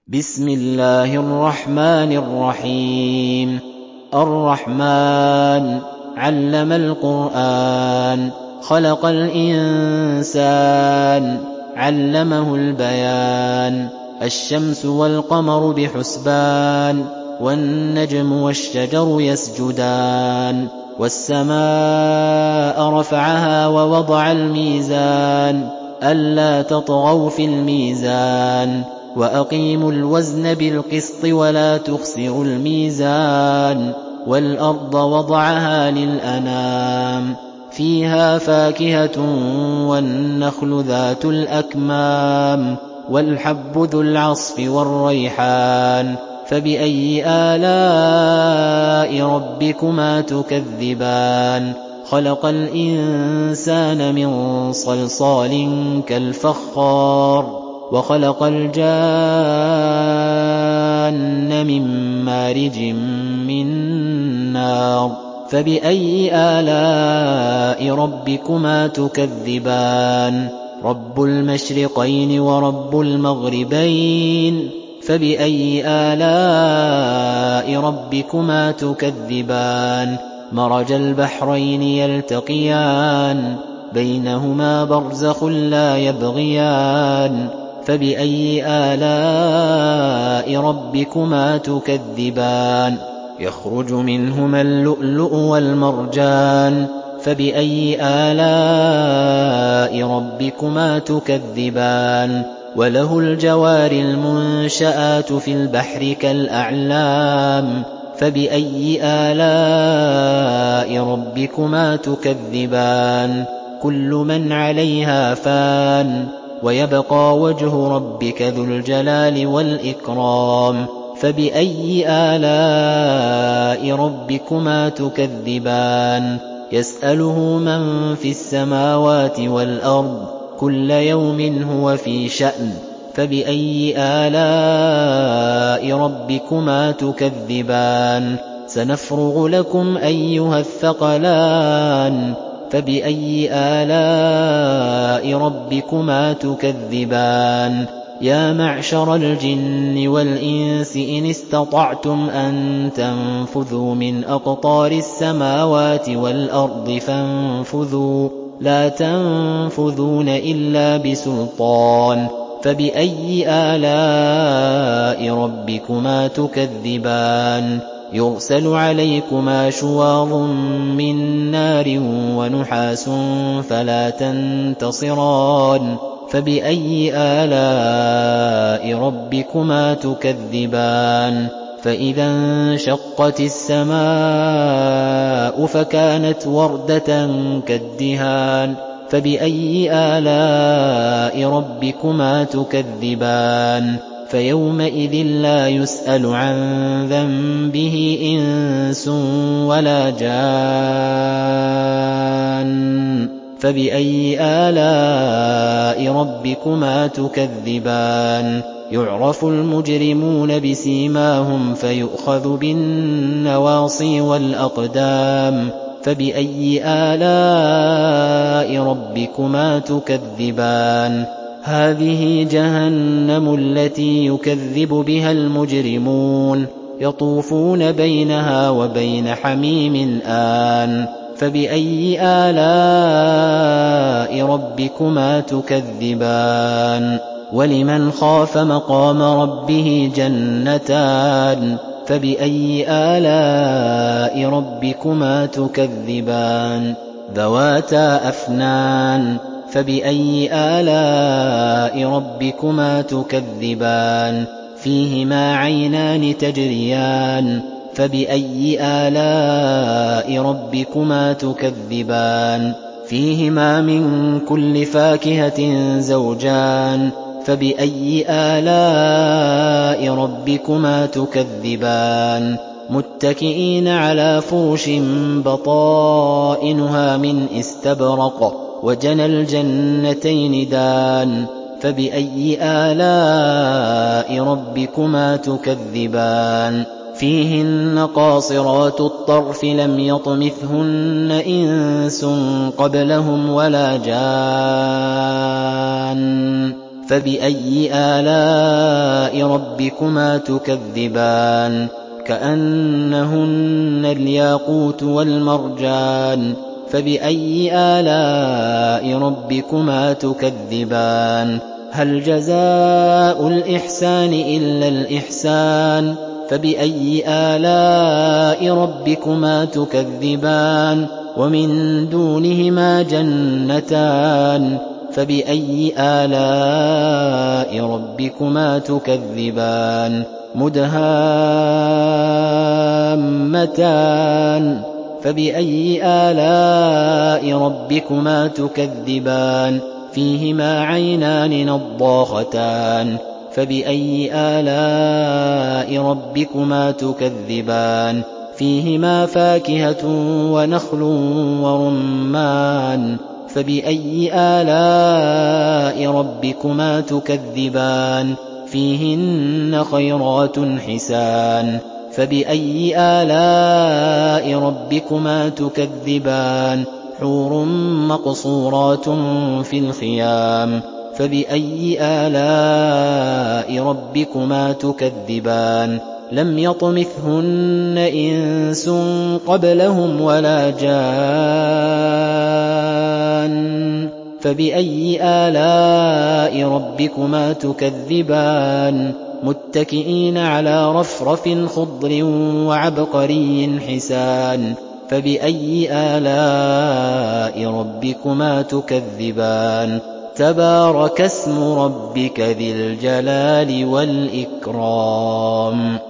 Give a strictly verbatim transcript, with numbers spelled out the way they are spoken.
بسم الله الرحمن الرحيم الرحمن علم القرآن خلق الإنسان علمه البيان الشمس والقمر بحسبان والنجم والشجر يسجدان والسماء رفعها ووضع الميزان ألا تطغوا في الميزان وأقيموا الوزن بالقسط ولا تخسروا الميزان والأرض وضعها للأنام فيها فاكهة والنخل ذات الأكمام والحب ذو العصف والريحان فبأي آلاء ربكما تكذبان خلق الإنسان من صلصال كالفخار وخلق الجان من مارج من نار فبأي آلاء ربكما تكذبان رب المشرقين ورب المغربين فبأي آلاء ربكما تكذبان مرج البحرين يلتقيان بينهما برزخ لا يبغيان فبأي آلاء ربكما تكذبان يخرج منهما اللؤلؤ والمرجان فبأي آلاء ربكما تكذبان وله الجوار المنشآت في البحر كالأعلام فبأي آلاء ربكما تكذبان كل من عليها فان ويبقى وجه ربك ذو الجلال والإكرام فبأي آلاء ربكما تكذبان يسأله من في السماوات والأرض كل يوم هو في شأن فبأي آلاء ربكما تكذبان سنفرغ لكم أيها الثقلان فبأي آلاء ربكما تكذبان يا معشر الجن والإنس إن استطعتم أن تنفذوا من أقطار السماوات والأرض فانفذوا لا تنفذون إلا بسلطان فبأي آلاء ربكما تكذبان يرسل عليكما شواظ من نار ونحاس فلا تنتصران فبأي آلاء ربكما تكذبان فإذا انشقت السماء فكانت وردة كالدهان فبأي آلاء ربكما تكذبان فيومئذ لا يسأل عن ذنبه إنس ولا جان فبأي آلاء ربكما تكذبان يعرف المجرمون بسيماهم فيؤخذ بالنواصي والأقدام فبأي آلاء ربكما تكذبان هذه جهنم التي يكذب بها المجرمون يطوفون بينها وبين حميم آن فبأي آلاء ربكما تكذبان ولمن خاف مقام ربه جنتان فبأي آلاء ربكما تكذبان ذواتا أفنان فبأي آلاء ربكما تكذبان فيهما عينان تجريان فبأي آلاء ربكما تكذبان فيهما من كل فاكهة زوجان فبأي آلاء ربكما تكذبان متكئين على فرش بطائنها من استبرق وجنى الجنتين دان فبأي آلاء ربكما تكذبان فيهن قاصرات الطرف لم يطمثهن إنس قبلهم ولا جان فبأي آلاء ربكما تكذبان كأنهن الياقوت والمرجان فبأي آلاء ربكما تكذبان هل جزاء الإحسان إلا الإحسان فبأي آلاء ربكما تكذبان ومن دونهما جنتان فبأي آلاء ربكما تكذبان مدهامتان فبأي آلاء ربكما تكذبان فيهما عينان نضاختان فبأي آلاء ربكما تكذبان فيهما فاكهة ونخل ورمان فبأي آلاء ربكما تكذبان فيهن خيرات حسان فبأي آلاء ربكما تكذبان حور مقصورات في الخيام فبأي آلاء ربكما تكذبان لم يطمثهن إنس قبلهم ولا جان فبأي آلاء ربكما تكذبان متكئين على رفرف خضر وعبقري حسان فبأي آلاء ربكما تكذبان تبارك اسم ربك ذي الجلال والإكرام